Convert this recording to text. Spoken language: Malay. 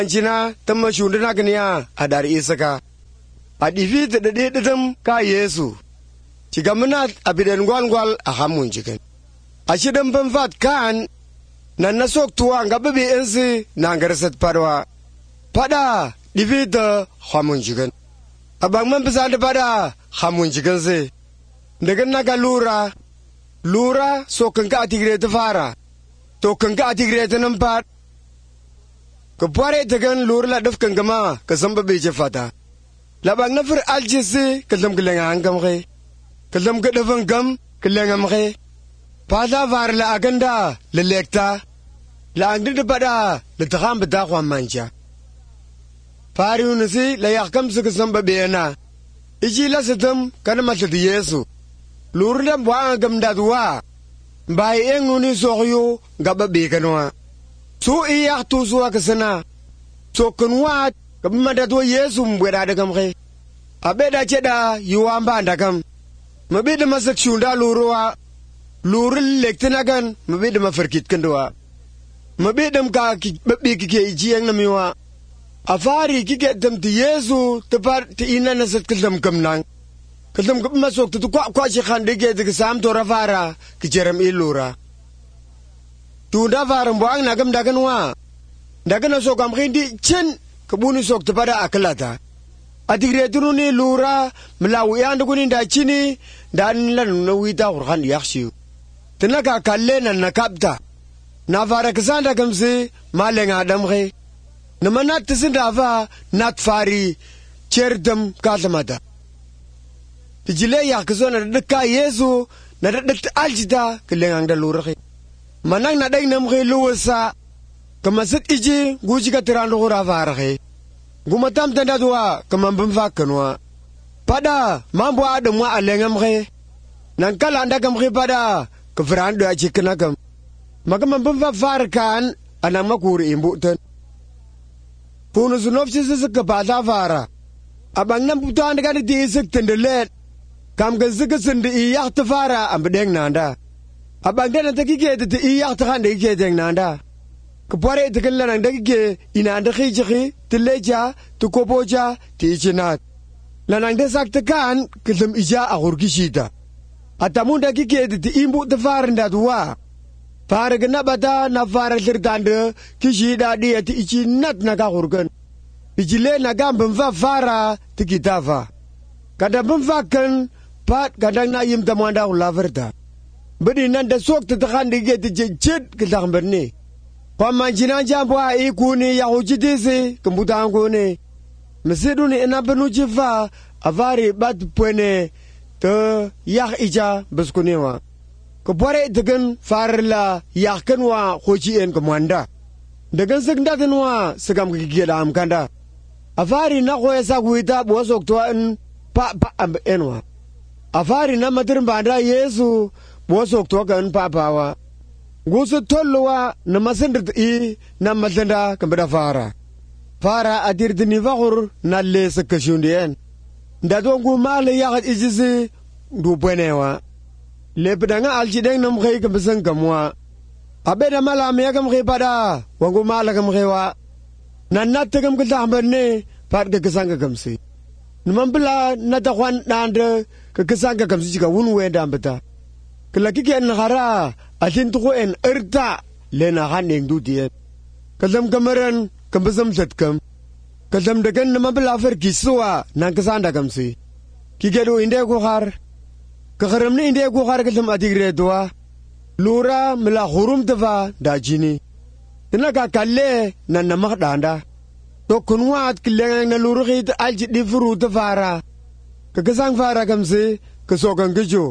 Jina tamma shunduna gniya adar isaka. Adifi da dade ka Yesu. Cigamuna abiden gwal a hamun jikin. A shidan banfat kan nan na soktuwa ga babi ensi na garsat parwa. Pada difi da hamun jikin. Abang man bisa da pada hamun jikin se. Daga naga lura sokan ka atigre ta fara. To kan ka atigre ta nan pat. Ka pare tagan lura la dafkan gama ka san babi jefata. Labang na fir aljisi ka lam gilenga angam re. Ka lam ga dafan gam gilenga re. Pada var la aganda la lekta. La angdi da pada la takham bada kwa manja. Fari unisi la yakam su ka san babi na. Iji la sitam kana matati Yesu. Lura da bwa angam da duwa. Bai enguni sokyo ga babi kanwa. So iyak tu suwa kesana. So kenwat kemada tu Yesu mbeda dekam ke. Abeda ceda yuamba andakam. Mabeda masak shunda luruwa. Luril lektenagan mabeda mafarkit kendua. Mabeda mka babi kike ijiyang namiwa. Afari kike dem ti Yesu tepat ti ina nasat kelam kemnang. Kelam kem masuk tu kwa shikhan dike te kesam to rafara kijeram ilura. Tunda faram buang nagam dagan wa. Dagan sok am khindi chen kebuni sok tepada akalata. Adigre turuni lura melawi anda kunin da chini dan lan nawita urhan yaksiu. Tenaka kalena nakapta. Nafara kesanda kamsi malenga adam khe. Namanat tisinda fa nat fari cherdam katamata. Tijile yak kesona deka Yesu na det aljida kelengang da lura khe. Manang na day namke luwasa kamasit iji guji ka tirando ko rafarake. Gumatam tanda duwa kamambamfak kanwa. Pada mambo adam wa alengam ke. Nang kalanda kam ke pada kefrando aji kenakam. Makamambamfak farkan anang makuri imbutan. Puno sunof sisa kapata fara. Abang namputan dekat di isik tendelet. Kam kesik sendi iyak tefara ambedeng nanda. Abang dan nanti kita tu iyak terkan dek kita yang nanda. Kepare itu kan lang dek kita ina anda kijaki, teleja, tu kopoja, tijenat. Lanang desak tekan kelam ija akur kisita. Atamun dek kita tu imbu tefaran datua. Far kena bata na far tertanda kisida dia tu ijinat nak akurkan. Ijile nagam bemfa fara tu kita fa. Kadang bemfakan pat kadang na yim tamuanda ulaverta. Beri nanda sok tetakan digit jejit kita berni. Pamanjinan jambua ikuni ya hujidisi kemudian kuni. Mesidu ni ena penuji fa avari bat puene te yak ija beskunewa. Kepare dengan farla yakkenwa hujien kemanda. Dengan segdatenwa segam kegidam kanda. Avari nak wesa kuita bosok tuan pa enwa. Avari nama terbanda Yesu. Bosok to kan papawa. Gusu tolwa na masendet I na masenda kambada fara. Fara adir dini vakur na lesa kashundien. Dadongu male yakat ijizi du buenewa. Lepedanga aljideng nam khay kambasang kamwa. Abeda mala me kam khay pada wangu mala kam khaywa. Nanat kam kitambane pat ke kesanga kamsi. Namambla natakwan nande ke kesanga kamsi jika wunwe dambeta. Kelaki kian negara asin tuku en erta lena haning dudien. Kalam kamaran kambasam setkam. Kalam dekan nama belafer kiswa nang kesanda kamsi. Kikedu inde kuhar. Kekaram ni inde kuhar kalam adigre doa. Lura mela hurum tefa dajini. Tenaga kalle nan namak danda. To kunwat kilengang na lurukit aljit di furu tefara. Kekesang fara kamsi kesokan kejo.